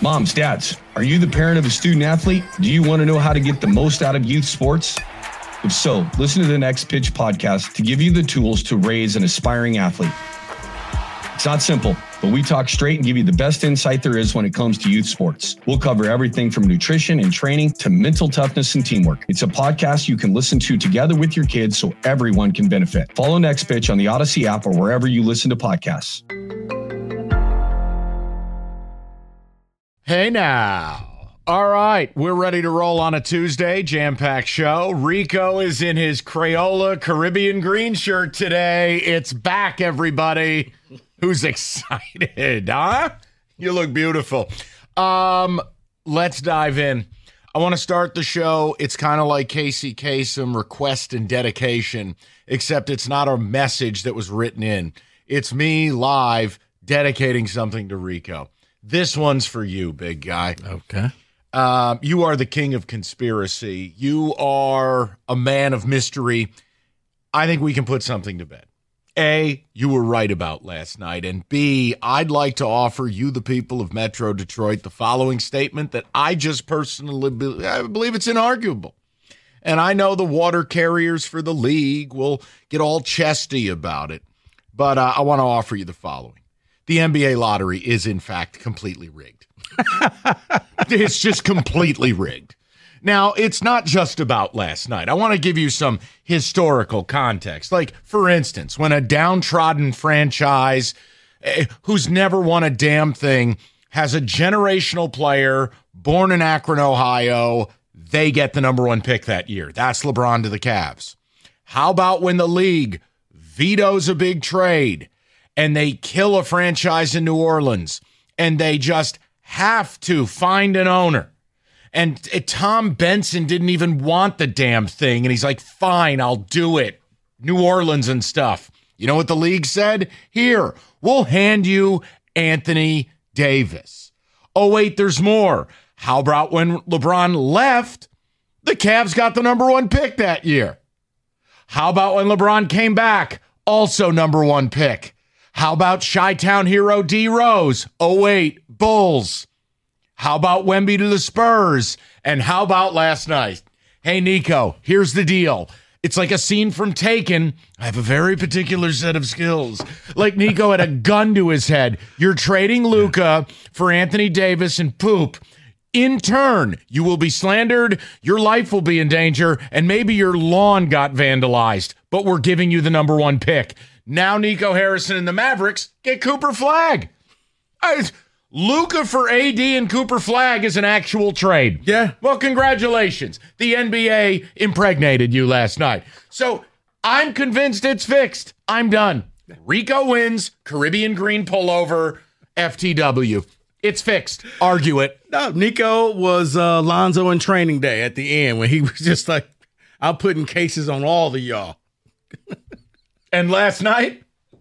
Moms, dads, are you the parent of a student athlete? Do you want to know how to get the most out of youth sports? If so, listen to the Next Pitch podcast to give you the tools to raise an aspiring athlete. It's not simple, but we talk straight and give you the best insight there is when it comes to youth sports. We'll cover everything from nutrition and training to mental toughness and teamwork. It's a podcast you can listen to together with your kids so everyone can benefit. Follow Next Pitch on the Odyssey app or wherever you listen to podcasts. Hey now. All right, we're ready to roll on a Tuesday, jam-packed show. Rico is in his Crayola Caribbean green shirt today. It's back, everybody. Who's excited, huh? You look beautiful. Let's dive in. I want to start the show. It's kind of like Casey Kasem, request and dedication, except it's not a message that was written in. It's me live dedicating something to Rico. This one's for you, big guy. Okay. You are the king of conspiracy. You are a man of mystery. I think we can put something to bed. A, you were right about last night. And B, I'd like to offer you, the people of Metro Detroit, the following statement that I just personally I believe it's inarguable. And I know the water carriers for the league will get all chesty about it. But I want to offer you the following. The NBA lottery is, in fact, completely rigged. It's just completely rigged. Now, it's not just about last night. I want to give you some historical context. Like, for instance, when a downtrodden franchise who's never won a damn thing has a generational player born in Akron, Ohio, they get the number one pick that year. That's LeBron to the Cavs. How about when the league vetoes a big trade and they kill a franchise in New Orleans and they just have to find an owner? And Tom Benson didn't even want the damn thing. And he's like, fine, I'll do it. New Orleans and stuff. You know what the league said? Here, we'll hand you Anthony Davis. Oh, wait, there's more. How about when LeBron left, the Cavs got the number one pick that year? How about when LeBron came back? Also number one pick. How about Chi-Town hero D Rose? Oh, wait, Bulls. How about Wemby to the Spurs? And how about last night? Hey, Nico, here's the deal. It's like a scene from Taken. I have a very particular set of skills. Like Nico had a gun to his head. You're trading Luka for Anthony Davis and poop. In turn, you will be slandered, your life will be in danger, and maybe your lawn got vandalized. But we're giving you the number one pick. Now Nico Harrison and the Mavericks get Cooper Flagg. Luka for AD and Cooper Flagg is an actual trade. Yeah. Well, congratulations. The NBA impregnated you last night. So I'm convinced it's fixed. I'm done. Rico wins. Caribbean green pullover. FTW. It's fixed. Argue it. No, Nico was Lonzo in training day at the end when he was just like, I'm putting cases on all of y'all. And last night,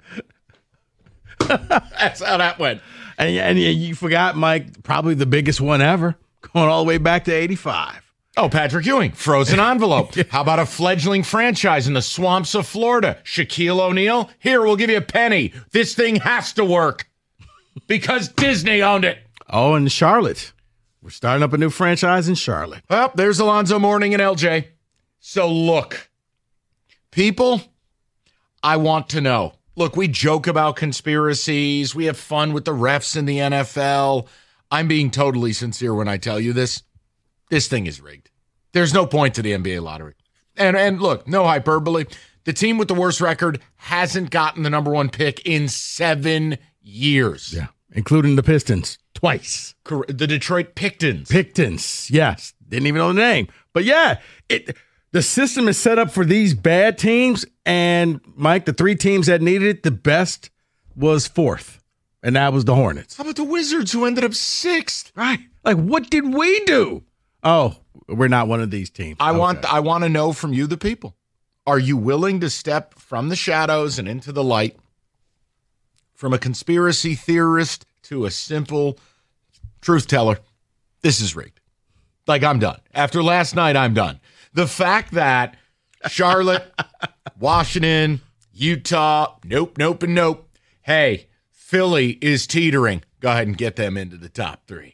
that's how that went. And you forgot, Mike, probably the biggest one ever, going all the way back to 85. Oh, Patrick Ewing, frozen envelope. How about a fledgling franchise in the swamps of Florida? Shaquille O'Neal, here, we'll give you a penny. This thing has to work because Disney owned it. Oh, and Charlotte. We're starting up a new franchise in Charlotte. Well, there's Alonzo Mourning and LJ. So look, people, I want to know. Look, we joke about conspiracies. We have fun with the refs in the NFL. I'm being totally sincere when I tell you this. This thing is rigged. There's no point to the NBA lottery. And look, no hyperbole. The team with the worst record hasn't gotten the number one pick in 7 years. Yeah, including the Pistons twice. The Detroit Pictons. Pictons, yes. Didn't even know the name. But yeah, the system is set up for these bad teams, and, Mike, the three teams that needed it, the best was fourth, and that was the Hornets. How about the Wizards, who ended up sixth? Right. Like, what did we do? Oh, we're not one of these teams. I want to know from you, the people. Are you willing to step from the shadows and into the light, from a conspiracy theorist to a simple truth teller? This is rigged. Like, I'm done. After last night, I'm done. The fact that Charlotte, Washington, Utah, nope, and nope. Hey, Philly is teetering. Go ahead and get them into the top three.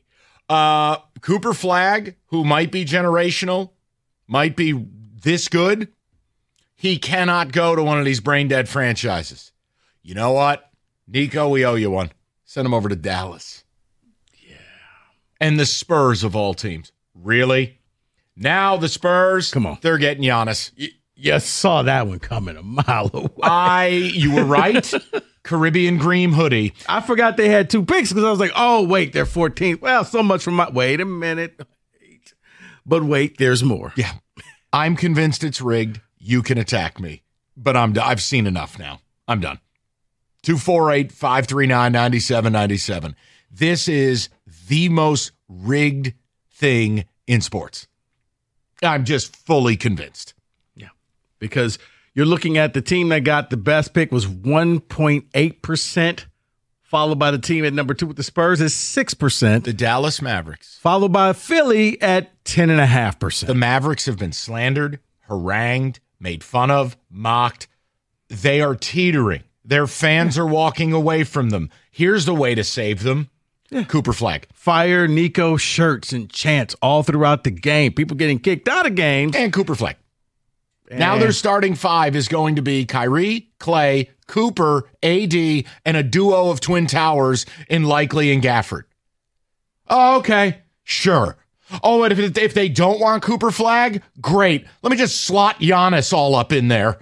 Cooper Flagg, who might be generational, might be this good, he cannot go to one of these brain-dead franchises. You know what? Nico, we owe you one. Send him over to Dallas. Yeah. And the Spurs of all teams. Really? Now the Spurs, come on, they're getting Giannis. You saw that one coming a mile away. You were right. Caribbean Dream hoodie. I forgot they had 2 picks because I was like, oh, wait, they're 14th. Well, so much for my, wait a minute. But wait, there's more. Yeah. I'm convinced it's rigged. You can attack me. But I've seen enough now. I'm done. 248-539-9797. This is the most rigged thing in sports. I'm just fully convinced. Yeah. Because you're looking at the team that got the best pick was 1.8%, followed by the team at number 2 with the Spurs is 6%. The Dallas Mavericks. Followed by Philly at 10.5%. The Mavericks have been slandered, harangued, made fun of, mocked. They are teetering. Their fans are walking away from them. Here's the way to save them. Yeah. Cooper Flagg. Fire Nico shirts and chants all throughout the game. People getting kicked out of games. And Cooper Flagg. Now their starting 5 is going to be Kyrie, Clay, Cooper, AD, and a duo of Twin Towers in Likely and Gafford. Oh, okay. Sure. Oh, and if they don't want Cooper Flagg, great. Let me just slot Giannis all up in there.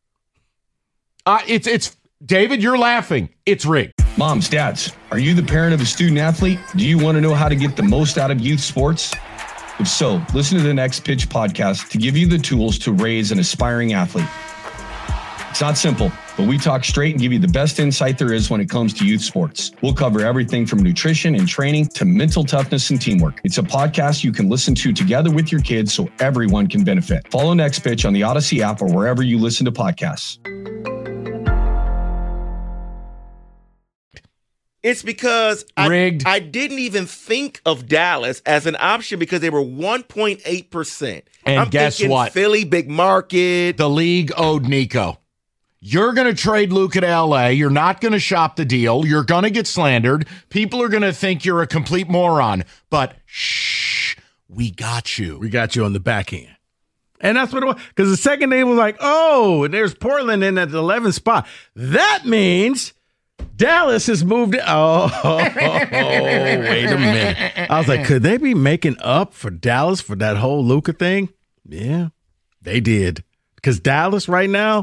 It's David, you're laughing. It's rigged. Moms, dads, are you the parent of a student athlete? Do you want to know how to get the most out of youth sports? If so, listen to the Next Pitch podcast to give you the tools to raise an aspiring athlete. It's not simple, but we talk straight and give you the best insight there is when it comes to youth sports. We'll cover everything from nutrition and training to mental toughness and teamwork. It's a podcast you can listen to together with your kids so everyone can benefit. Follow Next Pitch on the Odyssey app or wherever you listen to podcasts. It's because I didn't even think of Dallas as an option because they were 1.8%. And I'm guess thinking what? Philly, big market. The league owed Nico. You're going to trade Luka to LA. You're not going to shop the deal. You're going to get slandered. People are going to think you're a complete moron. But shh, we got you. We got you on the back end. And that's what it was. Because the second day was like, oh, and there's Portland in at the 11th spot. That means Dallas has moved. Oh, wait a minute. I was like, could they be making up for Dallas for that whole Luka thing? Yeah, they did. Because Dallas right now,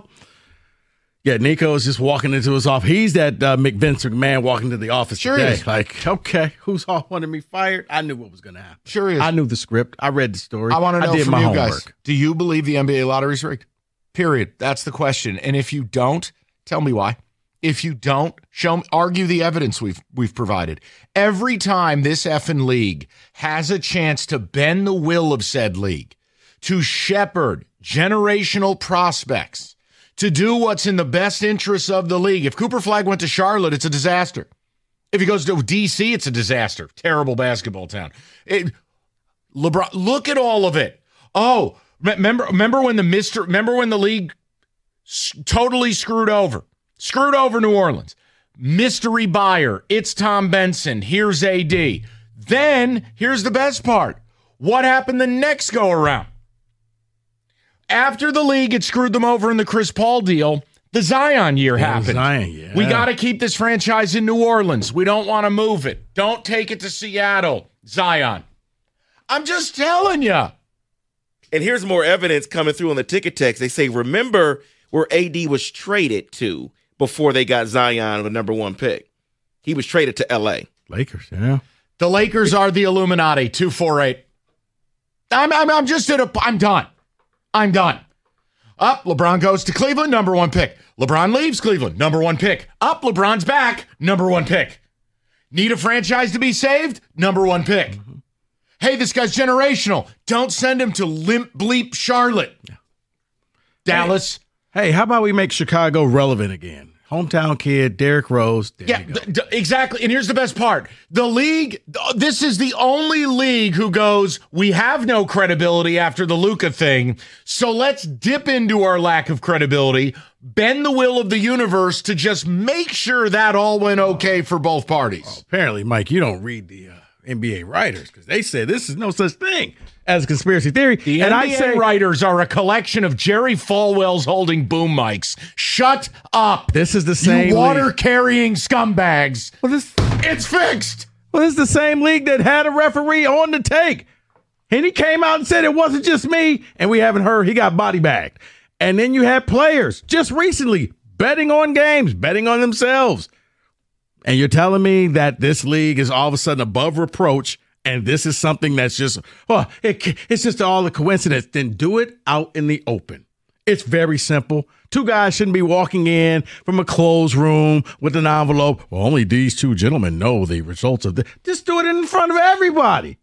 yeah, Nico is just walking into his office. He's that McVince man walking to the office today. Is. Like, okay, who's all wanted me fired? I knew what was going to happen. Sure is. I knew the script. I read the story. I want to know did from my you homework. guys, do you believe the NBA lottery's rigged? Period. That's the question. And if you don't, tell me why. If you don't, argue the evidence we've provided. Every time this effing league has a chance to bend the will of said league, to shepherd generational prospects, to do what's in the best interests of the league. If Cooper Flagg went to Charlotte, it's a disaster. If he goes to D.C., it's a disaster. Terrible basketball town. LeBron, look at all of it. Oh, remember when the league totally screwed over New Orleans. Mystery buyer. It's Tom Benson. Here's AD. Then, here's the best part. What happened the next go around? After the league had screwed them over in the Chris Paul deal, the Zion year happened. Zion, yeah. We got to keep this franchise in New Orleans. We don't want to move it. Don't take it to Seattle. Zion. I'm just telling you. And here's more evidence coming through on the ticket text. They say, remember where AD was traded to before they got Zion, the number 1 pick. He was traded to L.A. Lakers, yeah. The Lakers are the Illuminati, 248. I'm done. I'm done. Up, LeBron goes to Cleveland, number 1 pick. LeBron leaves Cleveland, number 1 pick. Up, LeBron's back, number 1 pick. Need a franchise to be saved? Number 1 pick. Mm-hmm. Hey, this guy's generational. Don't send him to limp bleep Charlotte. Yeah. Dallas. Hey, how about we make Chicago relevant again? Hometown kid, Derrick Rose. Exactly. And here's the best part. The league, this is the only league who goes, we have no credibility after the Luka thing, so let's dip into our lack of credibility, bend the will of the universe to just make sure that all went okay for both parties. Apparently, Mike, you don't read the NBA writers because they say this is no such thing as a conspiracy theory. The and NBA I say writers are a collection of Jerry Falwells holding boom mics. Shut up. This is the same you water league. carrying scumbags. Well, It's fixed. this is the same league that had a referee on the take. And he came out and said it wasn't just me, and we haven't heard he got body bagged. And then you had players just recently betting on games, betting on themselves. And you're telling me that this league is all of a sudden above reproach, and this is something that's just, it's just all a coincidence. Then do it out in the open. It's very simple. Two guys shouldn't be walking in from a closed room with an envelope. Well, only these two gentlemen know the results of this. Just do it in front of everybody.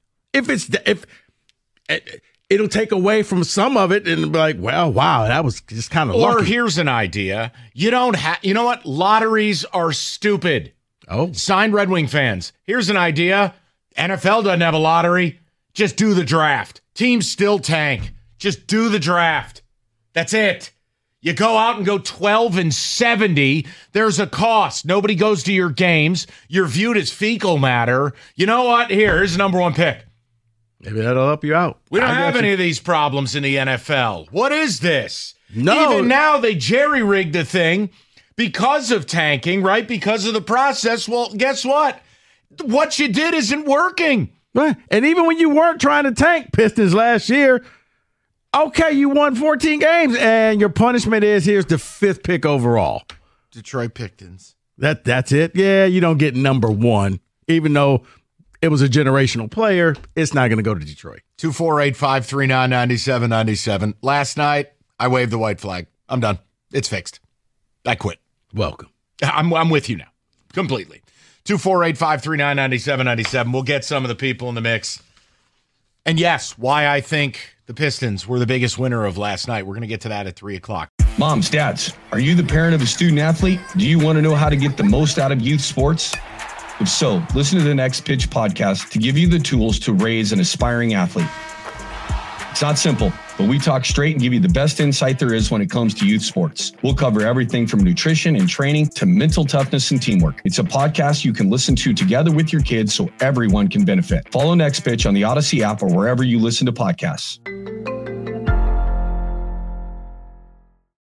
It'll take away from some of it and be like, well, wow, that was just kind of lucky. Or here's an idea. You know what? Lotteries are stupid. Oh. Signed Red Wing fans. Here's an idea. NFL doesn't have a lottery. Just do the draft. Teams still tank. Just do the draft. That's it. You go out and go 12-70. There's a cost. Nobody goes to your games. You're viewed as fecal matter. You know what? Here's the number one pick. Maybe that'll help you out. We don't have any of these problems in the NFL. What is this? No. Even now, they jerry-rigged the thing because of tanking, right? Because of the process. Well, guess what? What you did isn't working. Right. And even when you weren't trying to tank Pistons last year, okay, you won 14 games, and your punishment is here's the 5th pick overall. Detroit Pistons. That's it? Yeah, you don't get number 1, even though it was a generational player. It's not going to go to Detroit. 248-539-9797. Last night, I waved the white flag. I'm done. It's fixed. I quit. Welcome. I'm with you now. Completely. 248-539-9797. We'll get some of the people in the mix. And yes, why I think the Pistons were the biggest winner of last night. We're going to get to that at 3 o'clock. Moms, dads, are you the parent of a student athlete? Do you want to know how to get the most out of youth sports? If so, listen to the Next Pitch podcast to give you the tools to raise an aspiring athlete. It's not simple, but we talk straight and give you the best insight there is when it comes to youth sports. We'll cover everything from nutrition and training to mental toughness and teamwork. It's a podcast you can listen to together with your kids so everyone can benefit. Follow Next Pitch on the Odyssey app or wherever you listen to podcasts.